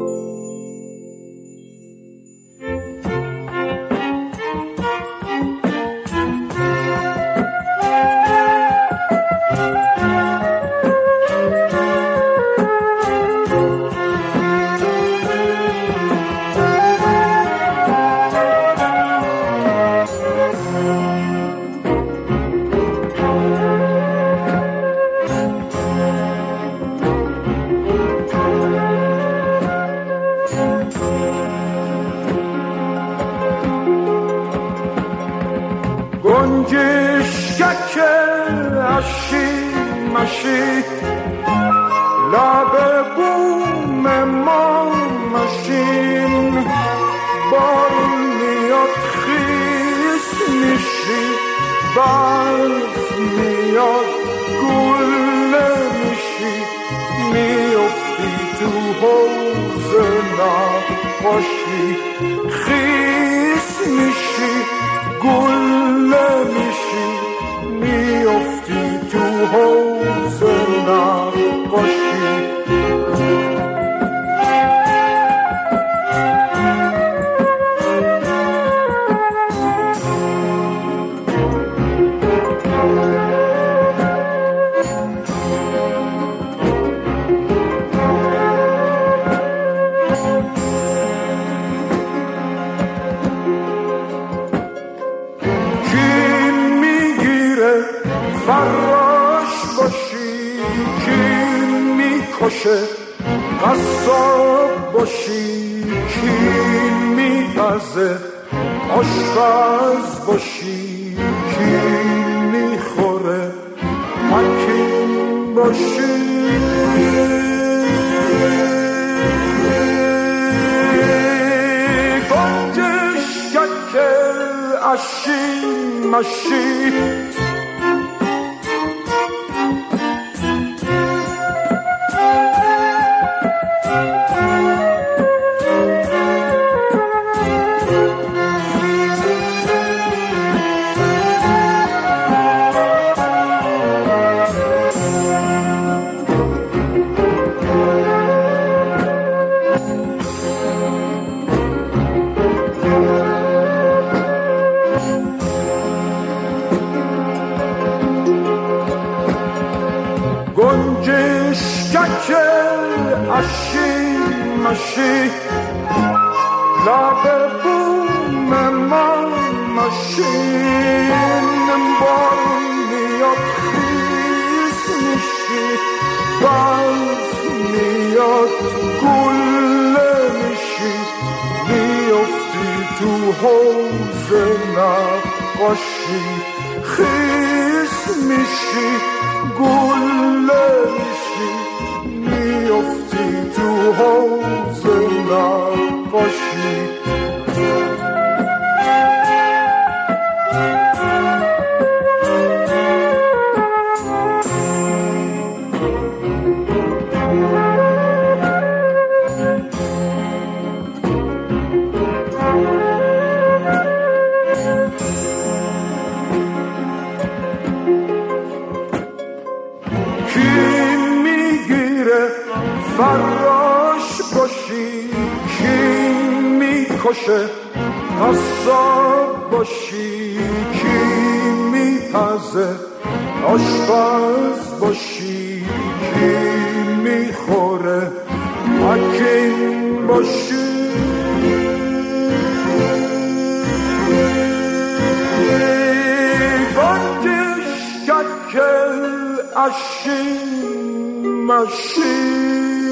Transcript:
گنجشکک اشی مشی لب بوم ما مشین بارون میاد خیس میشی برف میاد گله میشی میافتی تو حوض نقاشی خیس میشی گله میشی میافتی تو حوض نقاشی فراش باشی کین میکشه قصاب باشی کین میپزه آشپز باشی کین میخوره حکیم باشی گنجشکک اشی مشی گنجشکک اشی مشی لب بوم ما مشین بارون میاد خیس میشی برف میاد گله میشی میافتی تو حوض نقاشی خیس میشی گله میشی میافتی تو حوض نقاشی فراش باشی کین میکشه قصاب باشی کین میپزه آشپز باشی کین میخوره حکیم باشی گنجشکک اشی مشی